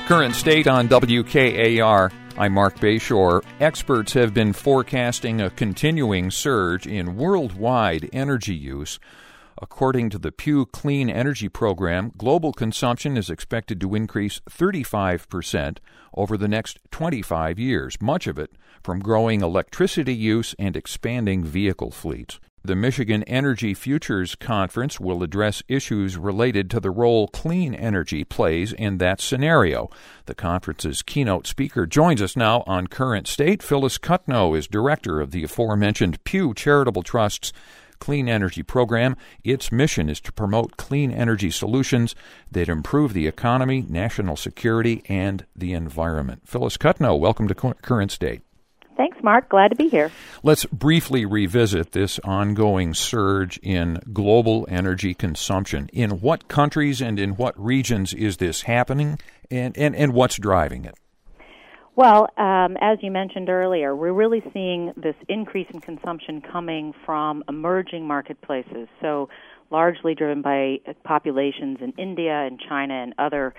Current State on WKAR. I'm Mark Bayshore. Experts have been forecasting a continuing surge in worldwide energy use. According to the Pew Clean Energy Program, global consumption is expected to increase 35% over the next 25 years, much of it from growing electricity use and expanding vehicle fleets. The Michigan Energy Futures Conference will address issues related to the role clean energy plays in that scenario. The conference's keynote speaker joins us now on Current State. Phyllis Cutno is director of the aforementioned Pew Charitable Trust's Clean Energy Program. Its mission is to promote clean energy solutions that improve the economy, national security, and the environment. Phyllis Cutno, welcome to Current State. Thanks, Mark. Glad to be here. Let's briefly revisit this ongoing surge in global energy consumption. In what countries and in what regions is this happening, and what's driving it? Well, as you mentioned earlier, we're really seeing this increase in consumption coming from emerging marketplaces, so largely driven by populations in India and China and other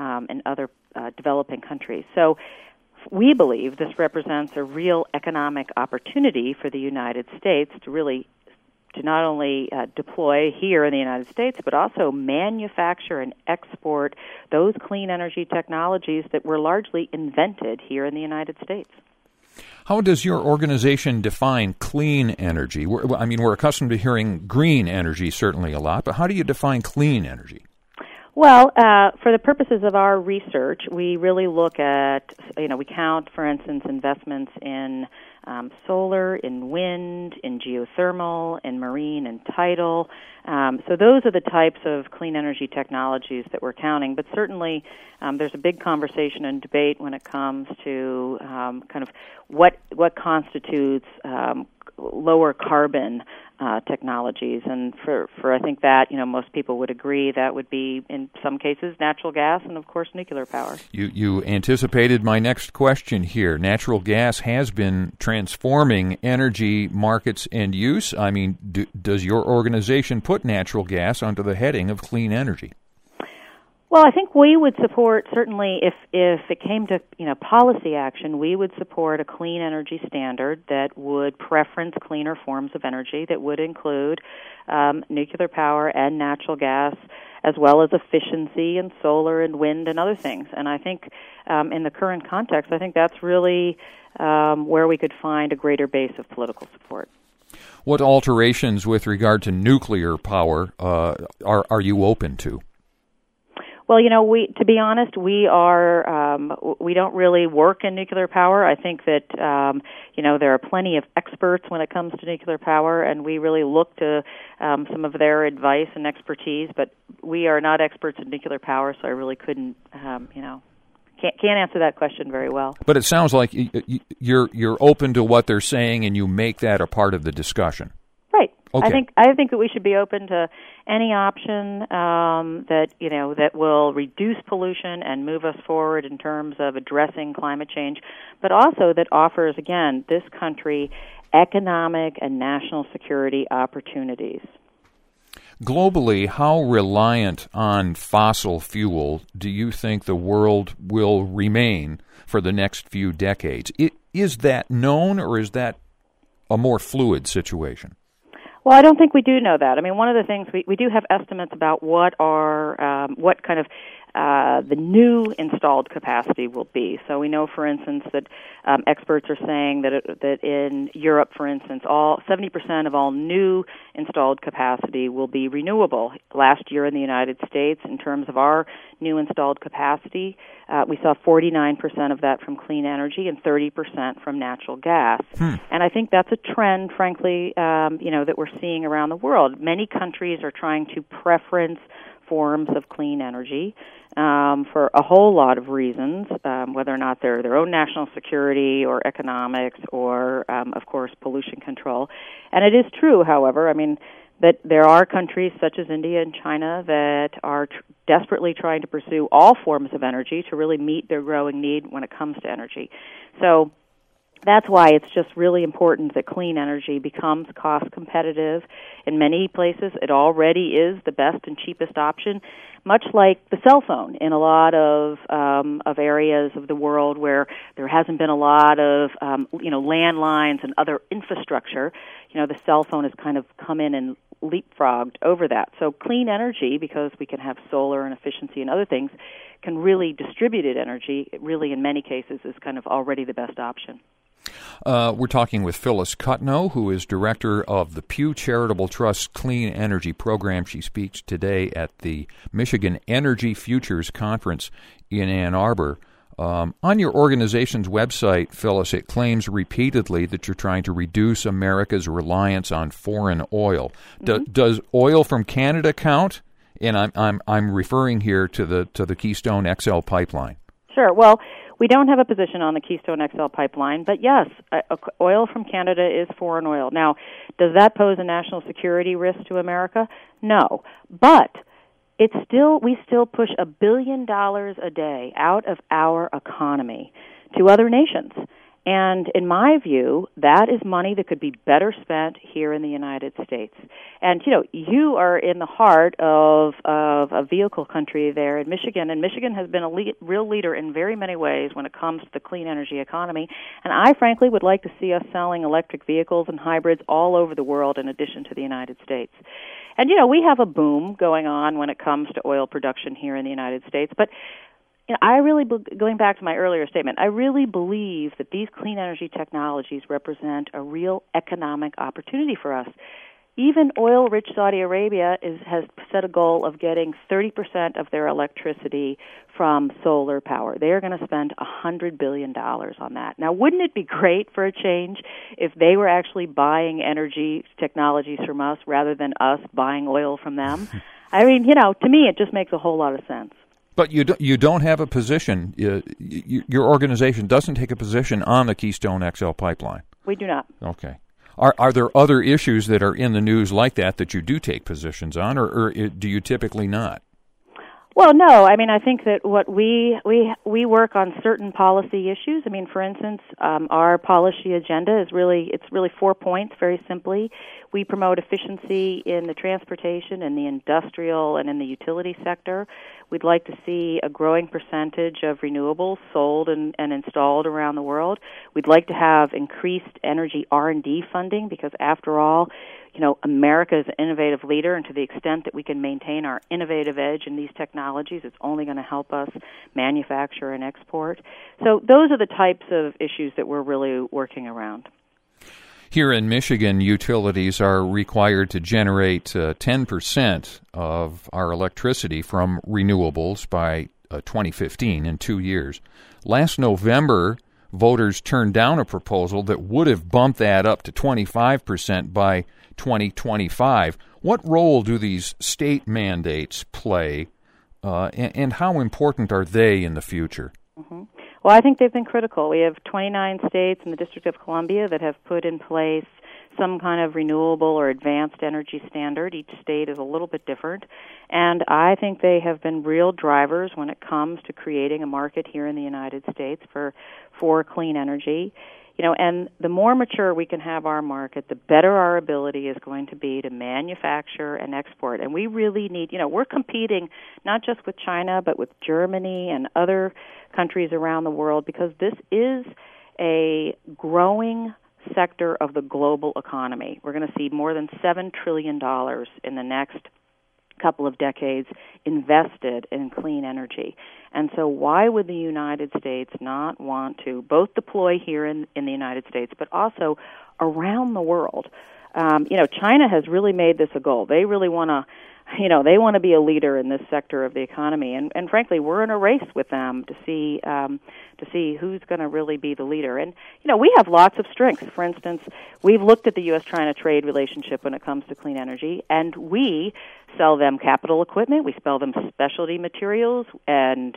developing countries. So we believe this represents a real economic opportunity for the United States to not only deploy here in the United States, but also manufacture and export those clean energy technologies that were largely invented here in the United States. How does your organization define clean energy? We're accustomed to hearing green energy certainly a lot, but how do you define clean energy? Well, for the purposes of our research, we really look at, we count, for instance, investments in solar, in wind, in geothermal, in marine and tidal. So those are the types of clean energy technologies that we're counting. But certainly there's a big conversation and debate when it comes to kind of what constitutes lower carbon technologies, and for I think that most people would agree that would be in some cases natural gas and of course nuclear power. You anticipated my next question here. Natural gas has been transforming energy markets and use. Does your organization put natural gas under the heading of clean energy? Well, I think we would support, certainly if it came to policy action, we would support a clean energy standard that would preference cleaner forms of energy, that would include nuclear power and natural gas, as well as efficiency and solar and wind and other things. And I think in the current context, I think that's really where we could find a greater base of political support. What alterations with regard to nuclear power are you open to? Well, to be honest, we don't really work in nuclear power. I think that, there are plenty of experts when it comes to nuclear power, and we really look to some of their advice and expertise, but we are not experts in nuclear power, so I really couldn't, can't answer that question very well. But it sounds like you're open to what they're saying, and you make that a part of the discussion. Right. Okay. I think that we should be open to any option that will reduce pollution and move us forward in terms of addressing climate change, but also that offers, again, this country economic and national security opportunities. Globally, how reliant on fossil fuel do you think the world will remain for the next few decades? Is that known, or is that a more fluid situation? Well, I don't think we do know that. One of the things we do have estimates about what kind of the new installed capacity will be. So we know, for instance, that experts are saying that in Europe, for instance, 70% of all new installed capacity will be renewable. Last year in the United States, in terms of our new installed capacity, we saw 49% of that from clean energy and 30% from natural gas. And I think that's a trend, frankly, that we're seeing around the world. Many countries are trying to preference forms of clean energy for a whole lot of reasons, whether or not they're their own national security or economics or, of course, pollution control. And it is true, however, that there are countries such as India and China that are desperately trying to pursue all forms of energy to really meet their growing need when it comes to energy. So that's why it's just really important that clean energy becomes cost competitive. In many places, it already is the best and cheapest option. much like the cell phone in a lot of areas of the world where there hasn't been a lot of landlines and other infrastructure. The cell phone has kind of come in and leapfrogged over that. So clean energy, because we can have solar and efficiency and other things, can really distributed energy, really in many cases, is kind of already the best option. We're talking with Phyllis Cutno, who is director of the Pew Charitable Trust Clean Energy Program. She speaks today at the Michigan Energy Futures Conference in Ann Arbor. On your organization's website, Phyllis, it claims repeatedly that you're trying to reduce America's reliance on foreign oil. Mm-hmm. Does oil from Canada count? And I'm referring here to the Keystone XL pipeline. Sure. Well, we don't have a position on the Keystone XL pipeline, but yes, oil from Canada is foreign oil. Now, does that pose a national security risk to America? No, but we still push $1 billion a day out of our economy to other nations. And in my view, that is money that could be better spent here in the United States. And, you are in the heart of a vehicle country there in Michigan, and Michigan has been a real leader in very many ways when it comes to the clean energy economy. And I, frankly, would like to see us selling electric vehicles and hybrids all over the world in addition to the United States. And, we have a boom going on when it comes to oil production here in the United States, but I really, going back to my earlier statement, I really believe that these clean energy technologies represent a real economic opportunity for us. Even oil-rich Saudi Arabia has set a goal of getting 30% of their electricity from solar power. They are going to spend $100 billion on that. Now, wouldn't it be great for a change if they were actually buying energy technologies from us rather than us buying oil from them? I mean, to me, it just makes a whole lot of sense. But you don't have a position. Your organization doesn't take a position on the Keystone XL pipeline. We do not. Okay. Are there other issues that are in the news like that you do take positions on, or do you typically not? Well, no. I mean, I think that what we work on certain policy issues. I mean, for instance, our policy agenda is really 4 points. Very simply, we promote efficiency in the transportation, in the industrial, and in the utility sector. We'd like to see a growing percentage of renewables sold and installed around the world. We'd like to have increased energy R&D funding because, after all, America is an innovative leader, and to the extent that we can maintain our innovative edge in these technologies, it's only going to help us manufacture and export. So those are the types of issues that we're really working around. Here in Michigan, utilities are required to generate 10% of our electricity from renewables by 2015, in 2 years. Last November, voters turned down a proposal that would have bumped that up to 25% by 2025. What role do these state mandates play, and how important are they in the future? Mm-hmm. Well, I think they've been critical. We have 29 states and the District of Columbia that have put in place some kind of renewable or advanced energy standard. Each state is a little bit different. And I think they have been real drivers when it comes to creating a market here in the United States for clean energy. And the more mature we can have our market, the better our ability is going to be to manufacture and export. And we really need, we're competing not just with China, but with Germany and other countries around the world, because this is a growing sector of the global economy. We're going to see more than $7 trillion in the next couple of decades invested in clean energy. And so why would the United States not want to both deploy here in the United States, but also around the world? China has really made this a goal. They really want to they want to be a leader in this sector of the economy, and frankly, we're in a race with them to see who's going to really be the leader. And we have lots of strengths. For instance, we've looked at the U.S.-China trade relationship when it comes to clean energy, and we sell them capital equipment. We sell them specialty materials and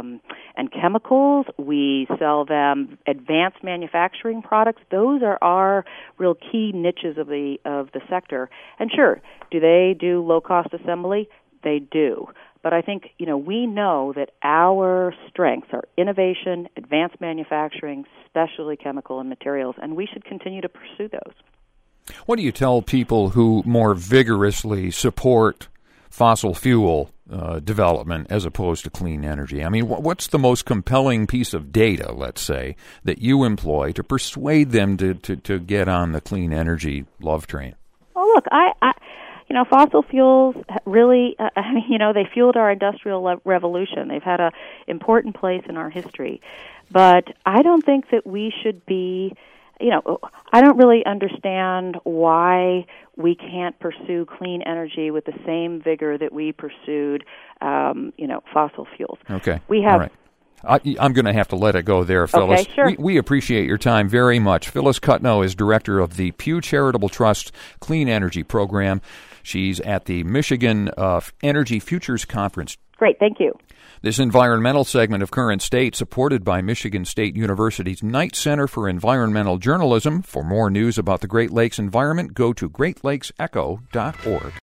chemicals. We sell them advanced manufacturing products. Those are our real key niches of the sector. And sure, do they do low-cost assembly? They do. But I think, we know that our strengths are innovation, advanced manufacturing, specialty chemical and materials, and we should continue to pursue those. What do you tell people who more vigorously support fossil fuel development as opposed to clean energy? I mean, what's the most compelling piece of data, let's say, that you employ to persuade them to get on the clean energy love train? Well, look, fossil fuels really, they fueled our industrial revolution. They've had an important place in our history. But I don't think that we should be, I don't really understand why we can't pursue clean energy with the same vigor that we pursued, fossil fuels. Okay. We have. All right. I'm going to have to let it go there, Phyllis. Okay, sure. We appreciate your time very much. Phyllis Cutno is director of the Pew Charitable Trust Clean Energy Program. She's at the Michigan Energy Futures Conference. Great, thank you. This environmental segment of Current State, supported by Michigan State University's Knight Center for Environmental Journalism. For more news about the Great Lakes environment, go to greatlaksecho.org.